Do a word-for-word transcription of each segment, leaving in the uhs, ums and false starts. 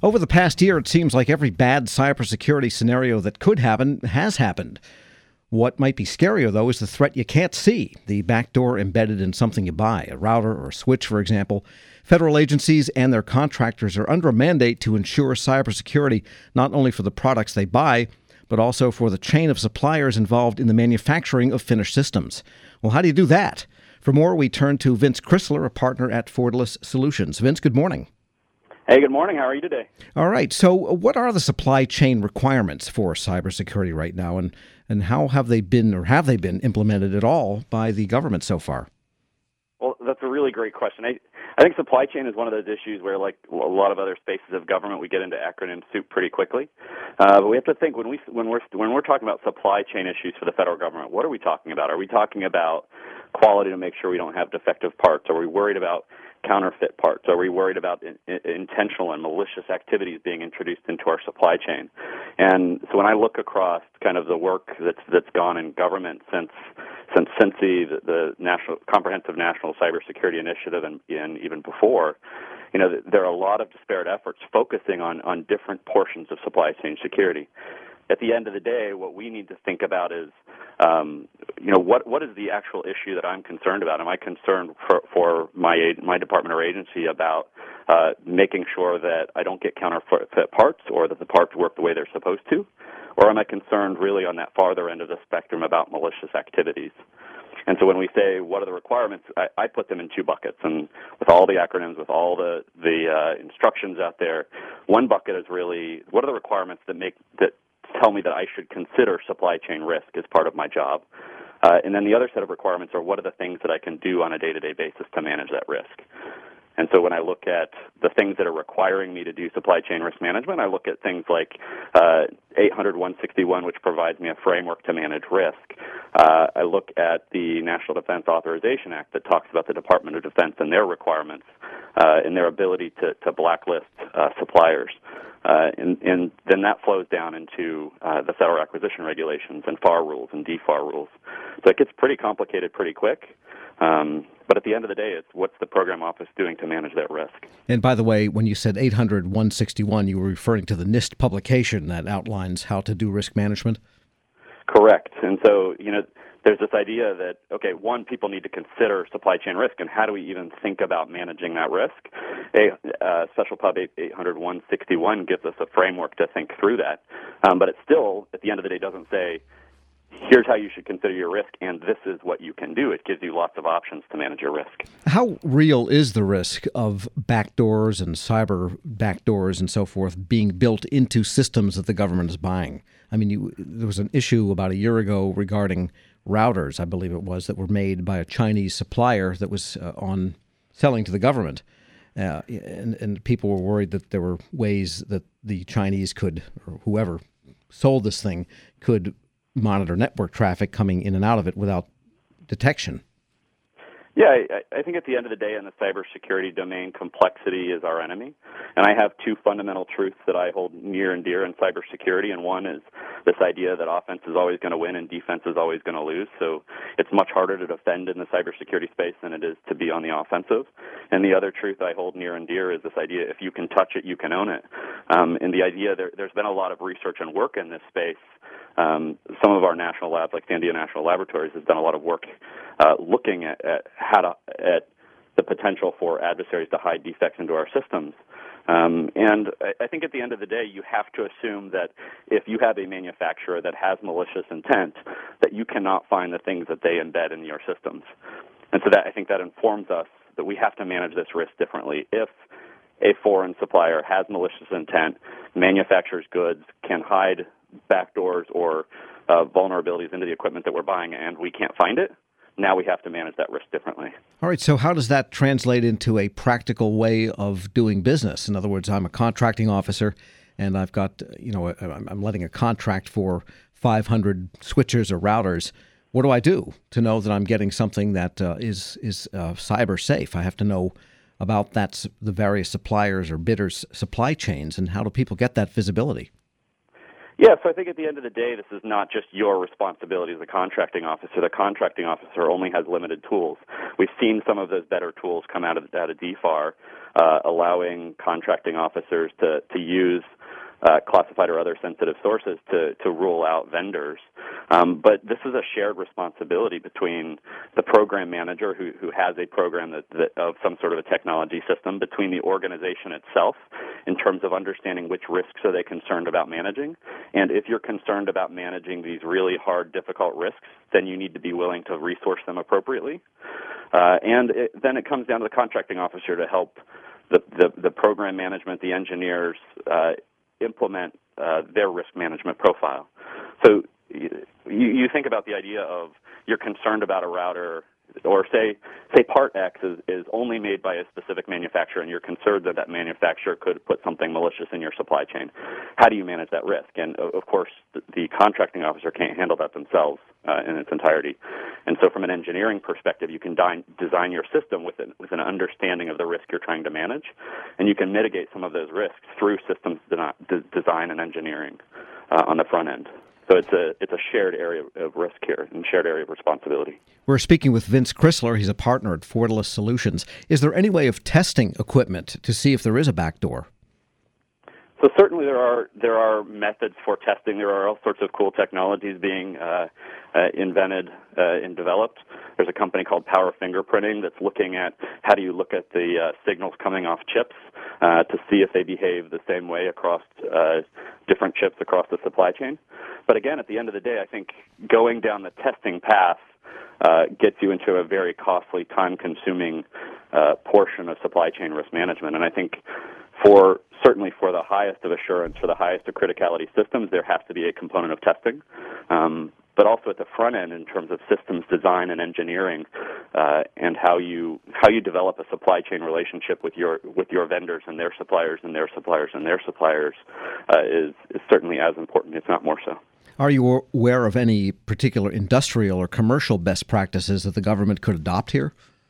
Over the past year, it seems like every bad cybersecurity scenario that could happen has happened. What might be scarier, though, is the threat you can't see, the backdoor embedded in something you buy, a router or a switch, for example. Federal agencies and their contractors are under a mandate to ensure cybersecurity not only for the products they buy, but also for the chain of suppliers involved in the manufacturing of finished systems. Well, how do you do that? For more, we turn to Vince Chrysler, a partner at Fordless Solutions. Vince, good morning. Hey, good morning. How are you today? All right. So what are the supply chain requirements for cybersecurity right now, and, and how have they been, or have they been implemented at all by the government so far? Well, that's a really great question. I, I think supply chain is one of those issues where, like a lot of other spaces of government, we get into acronym soup pretty quickly. Uh, but we have to think when we when we're when we're talking about supply chain issues for the federal government, what are we talking about? Are we talking about quality to make sure we don't have defective parts? Are we worried about counterfeit parts? Are we worried about in, in, intentional and malicious activities being introduced into our supply chain? And so when I look across kind of the work that's that's gone in government since since since the, the National Comprehensive National Cybersecurity Initiative and, and even before, you know, there are a lot of disparate efforts focusing on on different portions of supply chain security. At the end of the day, what we need to think about is, um, you know, what what is the actual issue that I'm concerned about? Am I concerned for, for my my department or agency about uh, making sure that I don't get counterfeit parts or that the parts work the way they're supposed to? Or am I concerned really on that farther end of the spectrum about malicious activities? And so when we say what are the requirements, I, I put them in two buckets. And with all the acronyms, with all the the uh, instructions out there, one bucket is really what are the requirements that make that tell me that I should consider supply chain risk as part of my job. Uh, and then the other set of requirements are what are the things that I can do on a day-to-day basis to manage that risk. And so when I look at the things that are requiring me to do supply chain risk management, I look at things like uh, eight hundred one sixty-one, which provides me a framework to manage risk. Uh, I look at the National Defense Authorization Act that talks about the Department of Defense and their requirements uh, and their ability to, to blacklist uh, suppliers. Uh, and, and then that flows down into uh, the federal acquisition regulations and FAR rules and D FAR rules. So it gets pretty complicated pretty quick. Um, but at the end of the day, it's what's the program office doing to manage that risk. And by the way, when you said eight hundred one sixty-one, you were referring to the NIST publication that outlines how to do risk management? Correct. And so, you know, there's this idea that, okay, one, people need to consider supply chain risk, and how do we even think about managing that risk? A uh, Special Pub eight hundred one sixty-one gives us a framework to think through that. Um, but it still, at the end of the day, doesn't say, here's how you should consider your risk, and this is what you can do. It gives you lots of options to manage your risk. How real is the risk of backdoors and cyber backdoors and so forth being built into systems that the government is buying? I mean, you, there was an issue about a year ago regarding routers, I believe it was, that were made by a Chinese supplier that was uh, on selling to the government. Uh, and, and people were worried that there were ways that the Chinese could, or whoever sold this thing, could monitor network traffic coming in and out of it without detection. Yeah, I, I think at the end of the day in the cybersecurity domain, complexity is our enemy. And I have two fundamental truths that I hold near and dear in cybersecurity, and one is this idea that offense is always going to win and defense is always going to lose. So it's much harder to defend in the cybersecurity space than it is to be on the offensive. And the other truth I hold near and dear is this idea, if you can touch it, you can own it. Um, and the idea, there, there's been a lot of research and work in this space. Um, some of our national labs, like Sandia National Laboratories, has done a lot of work uh, looking at, at how to, at the potential for adversaries to hide defects into our systems. Um, and I, I think at the end of the day, you have to assume that if you have a manufacturer that has malicious intent, that you cannot find the things that they embed in your systems. And so that I think that informs us that we have to manage this risk differently. If a foreign supplier has malicious intent, manufactures goods, can hide backdoors or uh, vulnerabilities into the equipment that we're buying, and we can't find it, now we have to manage that risk differently. All right, so how does that translate into a practical way of doing business? In other words, I'm a contracting officer, and I've got, you know, I'm letting a contract for five hundred switches or routers. What do I do to know that I'm getting something that uh, is is uh, cyber safe? I have to know about that, the various suppliers or bidders' supply chains, and how do people get that visibility? Yeah, so I think at the end of the day, this is not just your responsibility as a contracting officer. The contracting officer only has limited tools. We've seen some of those better tools come out of, out of D FAR, uh, allowing contracting officers to, to use uh, classified or other sensitive sources to, to rule out vendors. Um, but this is a shared responsibility between the program manager who, who has a program that, that of some sort of a technology system, between the organization itself in terms of understanding which risks are they concerned about managing. And if you're concerned about managing these really hard, difficult risks, then you need to be willing to resource them appropriately. Uh, and it, then it comes down to the contracting officer to help the, the, the program management, the engineers, uh, implement uh, their risk management profile. So you, you think about the idea of you're concerned about a router, or say say part X is, is only made by a specific manufacturer, and you're concerned that that manufacturer could put something malicious in your supply chain. How do you manage that risk? And of course, the, the contracting officer can't handle that themselves uh, in its entirety. And so, from an engineering perspective, you can di- design your system with an, with an understanding of the risk you're trying to manage, and you can mitigate some of those risks through systems de- design and engineering uh, on the front end. So it's a it's a shared area of risk here and shared area of responsibility. We're speaking with Vince Chrysler. He's a partner at Fortalice Solutions. Is there any way of testing equipment to see if there is a backdoor? So certainly there are there are methods for testing. There are all sorts of cool technologies being uh, uh, invented uh, and developed. There's a company called Power Fingerprinting that's looking at how do you look at the uh, signals coming off chips uh, to see if they behave the same way across uh, different chips across the supply chain. But again, at the end of the day, I think going down the testing path uh, gets you into a very costly, time-consuming uh, portion of supply chain risk management. And I think for certainly for the highest of assurance, for the highest of criticality systems, there has to be a component of testing. Um, but also at the front end in terms of systems design and engineering, uh, and how you how you develop a supply chain relationship with your with your vendors and their suppliers and their suppliers and their suppliers uh, is is certainly as important, if not more so. Are you aware of any particular industrial or commercial best practices that the government could adopt here?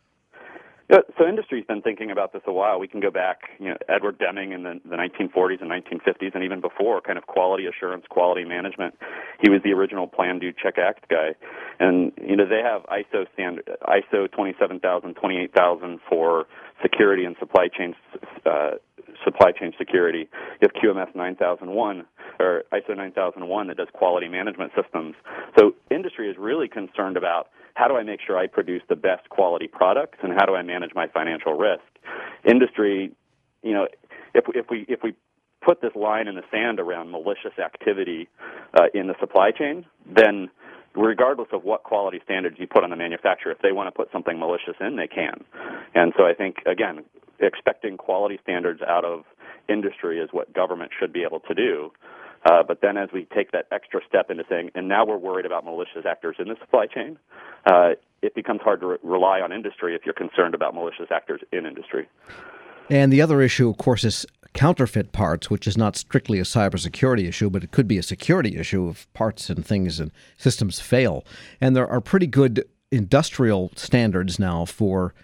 Yeah, so industry's been thinking about this a while. We can go back, you know, Edward Deming in the, the nineteen forties and nineteen fifties, and even before, kind of quality assurance, quality management. He was the original Plan, Do, Check, Act guy. And, you know, they have I S O standard, I S O twenty-seven thousand, twenty-eight thousand for security and supply chain uh, supply chain security. You have Q M S nine thousand one, or I S O nine thousand one that does quality management systems. So industry is really concerned about how do I make sure I produce the best quality products, and how do I manage my financial risk? Industry, you know, if if we if we put this line in the sand around malicious activity uh, in the supply chain, then regardless of what quality standards you put on the manufacturer, if they want to put something malicious in, they can. And so I think, again, expecting quality standards out of industry is what government should be able to do. Uh, but then as we take that extra step into saying, and now we're worried about malicious actors in the supply chain, uh, it becomes hard to re- rely on industry if you're concerned about malicious actors in industry. And the other issue, of course, is counterfeit parts, which is not strictly a cybersecurity issue, but it could be a security issue if parts and things and systems fail. And there are pretty good industrial standards now for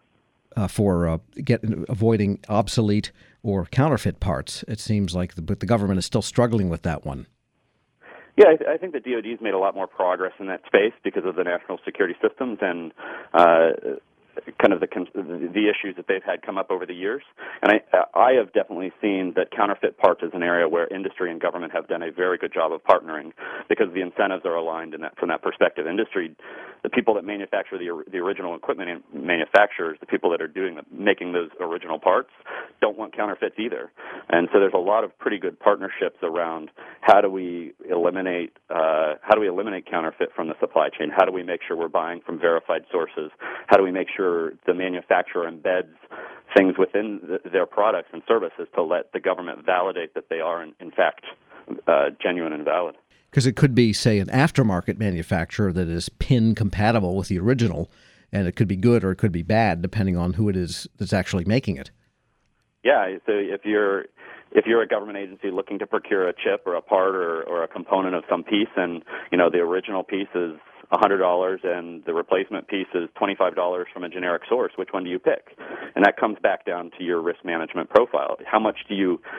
uh, for uh, get, avoiding obsolete or counterfeit parts. It seems like, the, but the government is still struggling with that one. Yeah, I, th- I think the D O D's made a lot more progress in that space because of the national security systems and uh, kind of the, the issues that they've had come up over the years. And I, I have definitely seen that counterfeit parts is an area where industry and government have done a very good job of partnering because the incentives are aligned in that, from that perspective. Industry, the people that manufacture the, the original equipment manufacturers, the people that are doing the, making those original parts, don't want counterfeits either. And so there's a lot of pretty good partnerships around how do we eliminate uh, how do we eliminate counterfeit from the supply chain? How do we make sure we're buying from verified sources? How do we make sure the manufacturer embeds things within the, their products and services to let the government validate that they are in, in fact uh, genuine and valid? Because it could be, say, an aftermarket manufacturer that is pin compatible with the original, and it could be good or it could be bad depending on who it is that's actually making it. Yeah, so if you're if you're a government agency looking to procure a chip or a part or, or a component of some piece, and you know the original piece is one hundred dollars and the replacement piece is twenty-five dollars from a generic source, which one do you pick? And that comes back down to your risk management profile. How much do you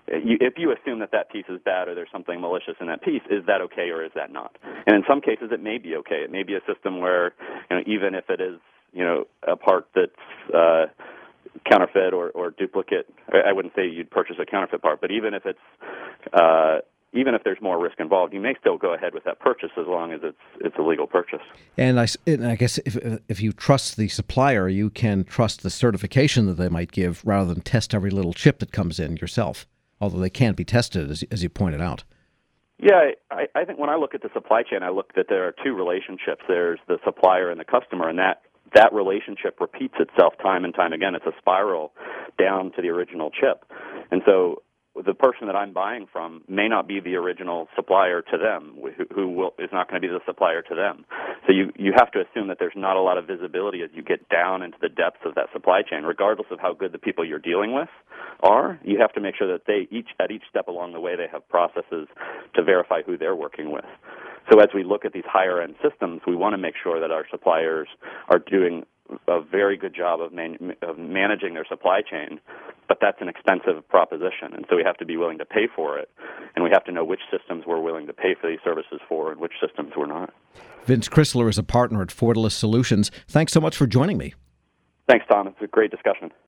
you, if you assume that that piece is bad or there's something malicious in that piece, is that okay or is that not? And in some cases, it may be okay. It may be a system where, you know, even if it is, you know, a part that's uh, counterfeit or, or duplicate, I wouldn't say you'd purchase a counterfeit part, but even if it's uh, even if there's more risk involved, you may still go ahead with that purchase as long as it's it's a legal purchase. And I, and I guess if if you trust the supplier, you can trust the certification that they might give rather than test every little chip that comes in yourself, although they can't be tested, as, as you pointed out. Yeah, I, I think when I look at the supply chain, I look that there are two relationships. There's the supplier and the customer, and that that relationship repeats itself time and time again. It's a spiral down to the original chip. And so the person that I'm buying from may not be the original supplier to them, who, who will, is not going to be the supplier to them. So you, you have to assume that there's not a lot of visibility as you get down into the depths of that supply chain. Regardless of how good the people you're dealing with are, you have to make sure that they each at each step along the way they have processes to verify who they're working with. So as we look at these higher-end systems, we want to make sure that our suppliers are doing a very good job of, man, of managing their supply chain, but that's an expensive proposition, and so we have to be willing to pay for it, and we have to know which systems we're willing to pay for these services for and which systems we're not. Vince Chrysler is a partner at Fortalice Solutions. Thanks so much for joining me. Thanks, Tom. It's a great discussion.